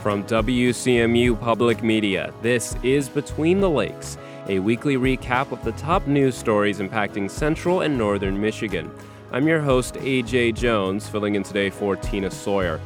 From WCMU Public Media, this is Between the Lakes, a weekly recap of the top news stories impacting central and northern Michigan. I'm your host, AJ Jones, filling in today for Tina Sawyer.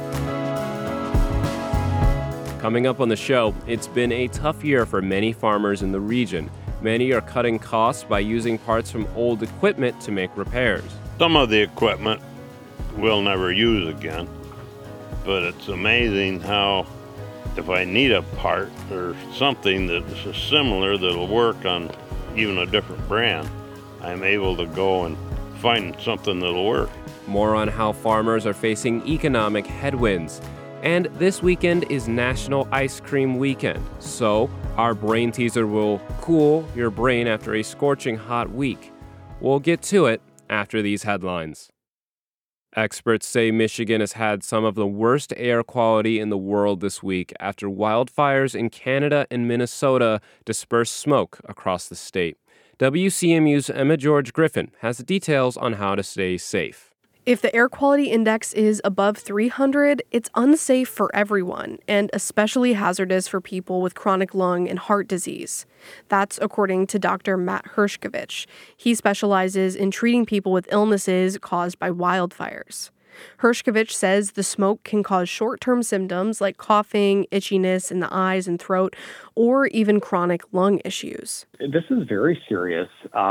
Coming up on the show, it's been a tough year for many farmers in the region. Many are cutting costs by using parts from old equipment to make repairs. Some of the equipment we'll never use again, but it's amazing how if I need a part or something that's similar that'll work on even a different brand, I'm able to go and find something that'll work. More on how farmers are facing economic headwinds. And this weekend is National Ice Cream Weekend, so our brain teaser will cool your brain after a scorching hot week. We'll get to it after these headlines. Experts say Michigan has had some of the worst air quality in the world this week after wildfires in Canada and Minnesota dispersed smoke across the state. WCMU's Emma George Griffin has the details on how to stay safe. If the air quality index is above 300, it's unsafe for everyone, and especially hazardous for people with chronic lung and heart disease. That's according to Dr. Matt Hershkovich. He specializes in treating people with illnesses caused by wildfires. Hershkovich says the smoke can cause short-term symptoms like coughing, itchiness in the eyes and throat, or even chronic lung issues. This is very serious.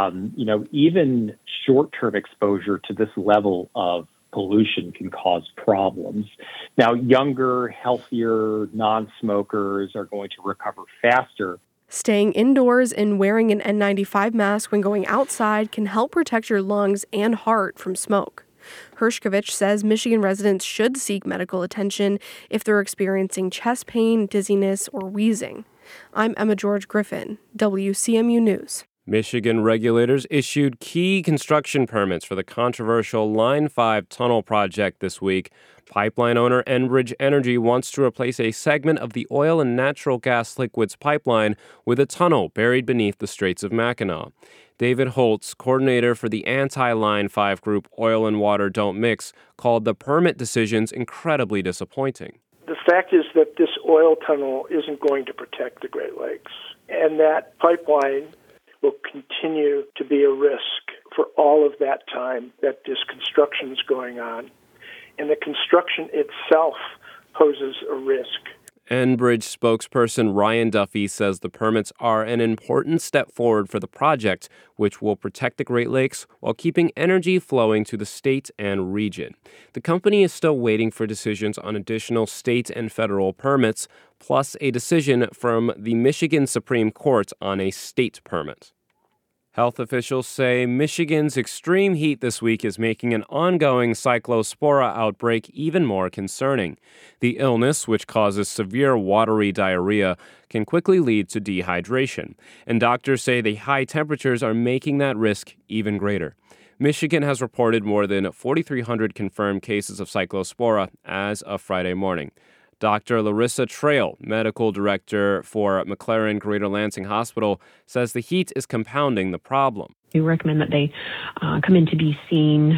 Even short-term exposure to this level of pollution can cause problems. Now, younger, healthier non-smokers are going to recover faster. Staying indoors and wearing an N95 mask when going outside can help protect your lungs and heart from smoke. Hershkovich says Michigan residents should seek medical attention if they're experiencing chest pain, dizziness, or wheezing. I'm Emma George Griffin, WCMU News. Michigan regulators issued key construction permits for the controversial Line 5 tunnel project this week. Pipeline owner Enbridge Energy wants to replace a segment of the oil and natural gas liquids pipeline with a tunnel buried beneath the Straits of Mackinac. David Holtz, coordinator for the anti-Line 5 group Oil and Water Don't Mix, called the permit decisions incredibly disappointing. The fact is that this oil tunnel isn't going to protect the Great Lakes, and that pipeline will continue to be a risk for all of that time that this construction is going on. And the construction itself poses a risk. Enbridge spokesperson Ryan Duffy says the permits are an important step forward for the project, which will protect the Great Lakes while keeping energy flowing to the state and region. The company is still waiting for decisions on additional state and federal permits, plus a decision from the Michigan Supreme Court on a state permit. Health officials say Michigan's extreme heat this week is making an ongoing cyclospora outbreak even more concerning. The illness, which causes severe watery diarrhea, can quickly lead to dehydration, and doctors say the high temperatures are making that risk even greater. Michigan has reported more than 4,300 confirmed cases of cyclospora as of Friday morning. Dr. Larissa Trail, medical director for McLaren Greater Lansing Hospital, says the heat is compounding the problem. We recommend that they come in to be seen,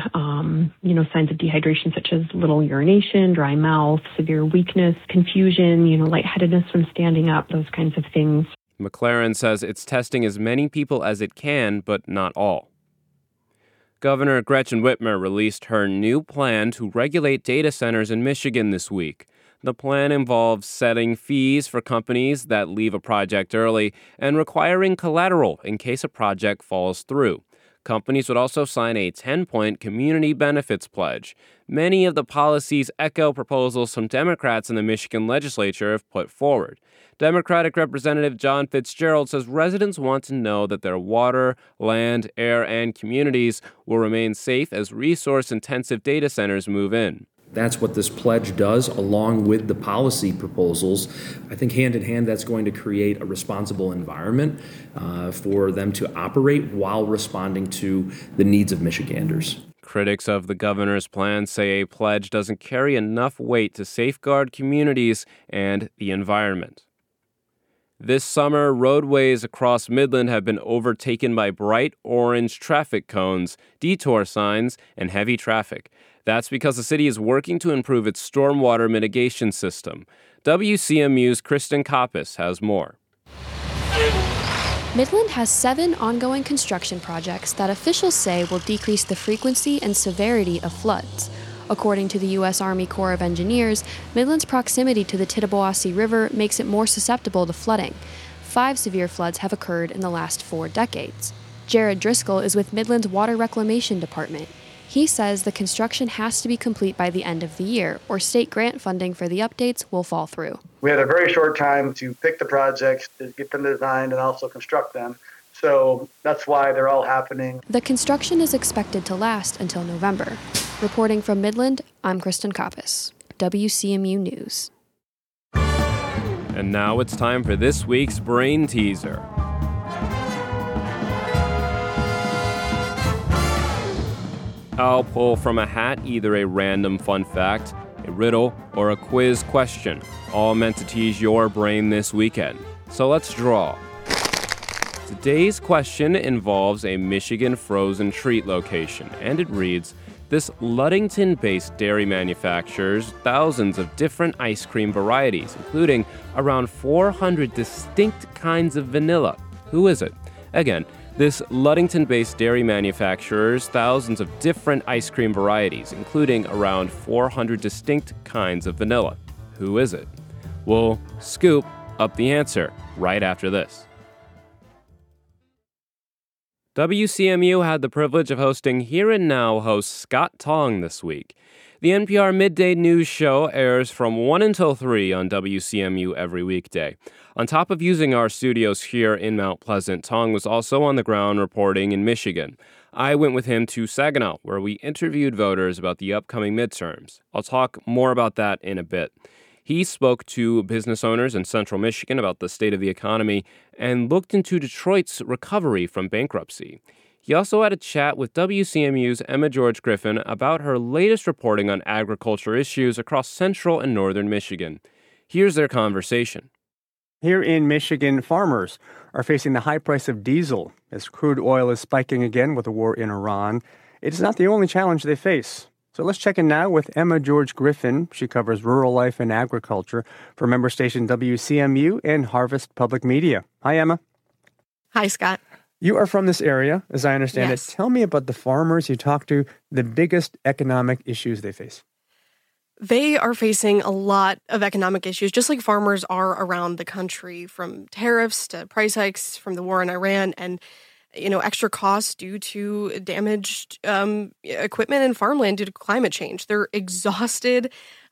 signs of dehydration such as little urination, dry mouth, severe weakness, confusion, lightheadedness from standing up, those kinds of things. McLaren says it's testing as many people as it can, but not all. Governor Gretchen Whitmer released her new plan to regulate data centers in Michigan this week. The plan involves setting fees for companies that leave a project early and requiring collateral in case a project falls through. Companies would also sign a 10-point community benefits pledge. Many of the policies echo proposals some Democrats in the Michigan legislature have put forward. Democratic Representative John Fitzgerald says residents want to know that their water, land, air, and communities will remain safe as resource-intensive data centers move in. That's what this pledge does, along with the policy proposals. I think hand in hand, that's going to create a responsible environment for them to operate while responding to the needs of Michiganders. Critics of the governor's plan say a pledge doesn't carry enough weight to safeguard communities and the environment. This summer, roadways across Midland have been overtaken by bright orange traffic cones, detour signs, and heavy traffic. That's because the city is working to improve its stormwater mitigation system. WCMU's Kristen Koppes has more. Midland has 7 ongoing construction projects that officials say will decrease the frequency and severity of floods. According to the U.S. Army Corps of Engineers, Midland's proximity to the Tittabawassee River makes it more susceptible to flooding. 5 severe floods have occurred in the last 4 decades. Jared Driscoll is with Midland's Water Reclamation Department. He says the construction has to be complete by the end of the year, or state grant funding for the updates will fall through. We had a very short time to pick the projects, to get them designed, and also construct them. So that's why they're all happening. The construction is expected to last until November. Reporting from Midland, I'm Kristen Koppes, WCMU News. And now it's time for this week's Brain Teaser. I'll pull from a hat either a random fun fact, a riddle, or a quiz question, all meant to tease your brain this weekend. So let's draw. Today's question involves a Michigan frozen treat location, and it reads, this Ludington-based dairy manufactures thousands of different ice cream varieties, including around 400 distinct kinds of vanilla. Who is it? Again, this Ludington-based dairy manufactures thousands of different ice cream varieties, including around 400 distinct kinds of vanilla. Who is it? We'll scoop up the answer right after this. WCMU had the privilege of hosting Here and Now host Scott Tong this week. The NPR Midday News Show airs from 1 until 3 on WCMU every weekday. On top of using our studios here in Mount Pleasant, Tong was also on the ground reporting in Michigan. I went with him to Saginaw, where we interviewed voters about the upcoming midterms. I'll talk more about that in a bit. He spoke to business owners in central Michigan about the state of the economy and looked into Detroit's recovery from bankruptcy. He also had a chat with WCMU's Emma George Griffin about her latest reporting on agriculture issues across central and northern Michigan. Here's their conversation. Here in Michigan, farmers are facing the high price of diesel as crude oil is spiking again with the war in Iran. It is not the only challenge they face. So let's check in now with Emma George Griffin. She covers rural life and agriculture for member station WCMU and Harvest Public Media. Hi, Emma. Hi, Scott. You are from this area, as I understand Yes. it. Tell me about the farmers you talk to, the biggest economic issues they face. They are facing a lot of economic issues, just like farmers are around the country, from tariffs to price hikes from the war in Iran and extra costs due to damaged equipment and farmland due to climate change. They're exhausted,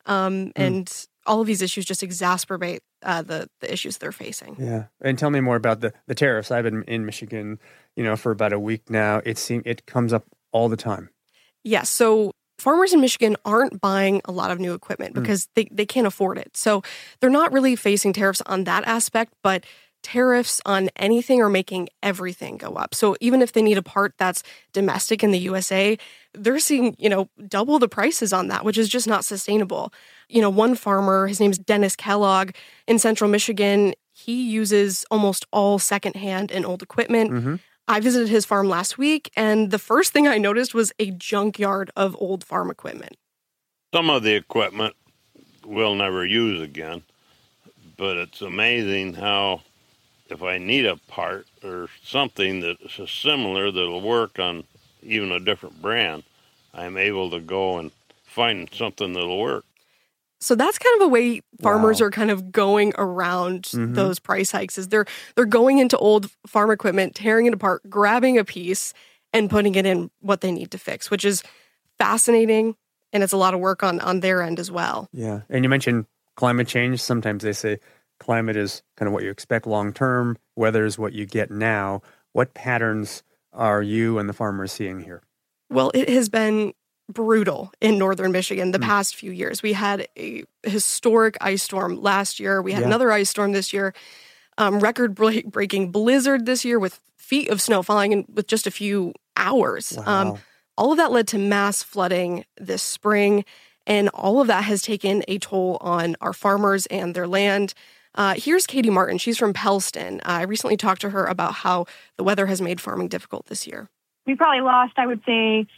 and all of these issues just exacerbate the issues they're facing. Yeah, and tell me more about the tariffs. I've been in Michigan, for about a week now. It comes up all the time. Yeah, so farmers in Michigan aren't buying a lot of new equipment because they can't afford it. So they're not really facing tariffs on that aspect, but tariffs on anything are making everything go up. So even if they need a part that's domestic in the USA, they're seeing, double the prices on that, which is just not sustainable. One farmer, his name's Dennis Kellogg in central Michigan, he uses almost all secondhand and old equipment. Mm-hmm. I visited his farm last week, and the first thing I noticed was a junkyard of old farm equipment. Some of the equipment we'll never use again, but it's amazing how if I need a part or something that's similar that'll work on even a different brand, I'm able to go and find something that'll work. So that's kind of a way farmers are kind of going around those price hikes, is they're going into old farm equipment, tearing it apart, grabbing a piece, and putting it in what they need to fix, which is fascinating, and it's a lot of work on their end as well. Yeah, and you mentioned climate change. Sometimes they say climate is kind of what you expect long term, weather is what you get now. What patterns are you and the farmers seeing here? Well, it has been brutal in northern Michigan the past few years. We had a historic ice storm last year. We had another ice storm this year. Record-breaking blizzard this year with feet of snow falling in with just a few hours. Wow. All of that led to mass flooding this spring, and all of that has taken a toll on our farmers and their land. Here's Katie Martin. She's from Pellston. I recently talked to her about how the weather has made farming difficult this year. We probably lost, I would say,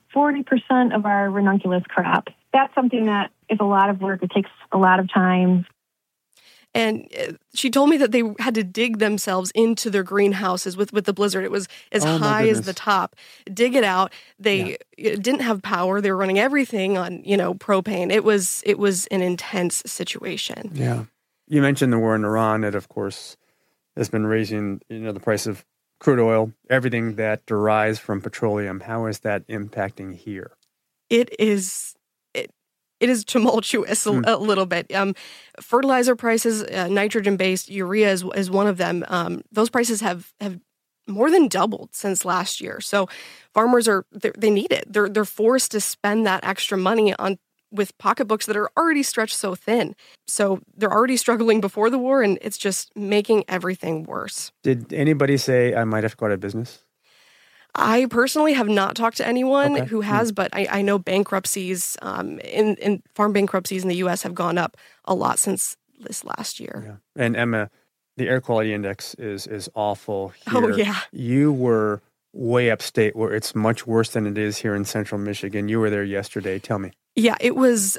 40% of our ranunculus crop. That's something that is a lot of work. It takes a lot of time. And she told me that they had to dig themselves into their greenhouses with the blizzard. It was as high as the top. Dig it out. They didn't have power. They were running everything on, propane. It was an intense situation. Yeah. You mentioned the war in Iran. It, of course, has been raising, the price of crude oil, everything that derives from petroleum. How is that impacting here? It is tumultuous a little bit. Fertilizer prices, nitrogen-based urea is one of them. Those prices have more than doubled since last year. So farmers they need it. They're forced to spend that extra money with pocketbooks that are already stretched so thin. So they're already struggling before the war, and it's just making everything worse. Did anybody say I might have to go out of business? I personally have not talked to anyone who has, but I know bankruptcies, in farm bankruptcies in the U.S. have gone up a lot since this last year. Yeah. And Emma, the air quality index is awful here. Oh, yeah. You were way upstate where it's much worse than it is here in central Michigan. You were there yesterday. Tell me. Yeah, it was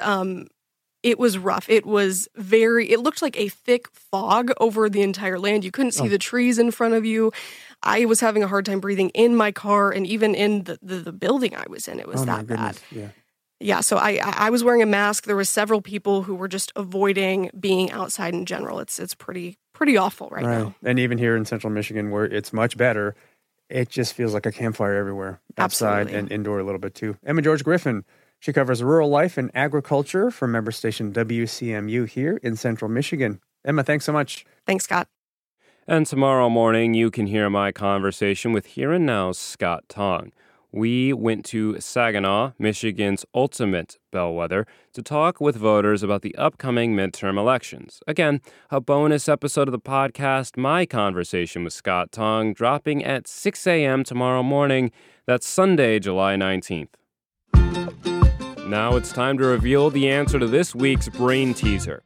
rough. It looked like a thick fog over the entire land. You couldn't see the trees in front of you. I was having a hard time breathing in my car and even in the building I was in. It was that bad. Yeah, so I was wearing a mask. There were several people who were just avoiding being outside in general. It's pretty awful right now. And even here in central Michigan where it's much better, it just feels like a campfire everywhere. Outside Absolutely. And indoor a little bit too. Emma George Griffin, she covers rural life and agriculture for member station WCMU here in central Michigan. Emma, thanks so much. Thanks, Scott. And tomorrow morning, you can hear my conversation with Here and Now's Scott Tong. We went to Saginaw, Michigan's ultimate bellwether, to talk with voters about the upcoming midterm elections. Again, a bonus episode of the podcast, my conversation with Scott Tong, dropping at 6 a.m. tomorrow morning. That's Sunday, July 19th. Now it's time to reveal the answer to this week's brain teaser.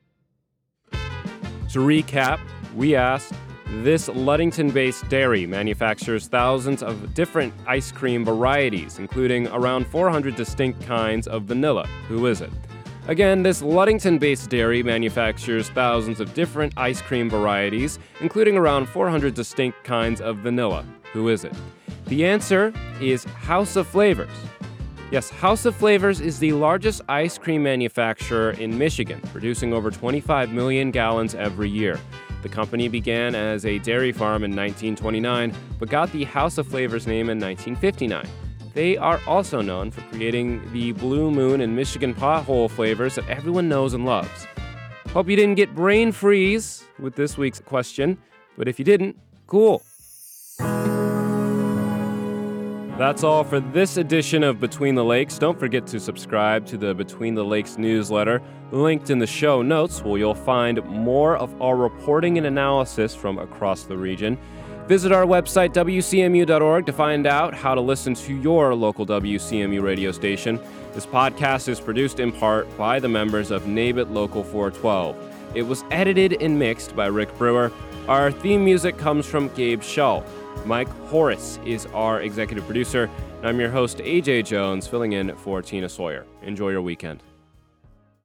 To recap, we asked, this Ludington-based dairy manufactures thousands of different ice cream varieties, including around 400 distinct kinds of vanilla. Who is it? Again, this Ludington-based dairy manufactures thousands of different ice cream varieties, including around 400 distinct kinds of vanilla. Who is it? The answer is House of Flavors. Yes, House of Flavors is the largest ice cream manufacturer in Michigan, producing over 25 million gallons every year. The company began as a dairy farm in 1929, but got the House of Flavors name in 1959. They are also known for creating the Blue Moon and Michigan pothole flavors that everyone knows and loves. Hope you didn't get brain freeze with this week's question, but if you didn't, cool. That's all for this edition of Between the Lakes. Don't forget to subscribe to the Between the Lakes newsletter, linked in the show notes, where you'll find more of our reporting and analysis from across the region. Visit our website, WCMU.org, to find out how to listen to your local WCMU radio station. This podcast is produced in part by the members of NABIT Local 412. It was edited and mixed by Rick Brewer. Our theme music comes from Gabe Shull. Mike Horace is our executive producer, and I'm your host, AJ Jones, filling in for Tina Sawyer. Enjoy your weekend.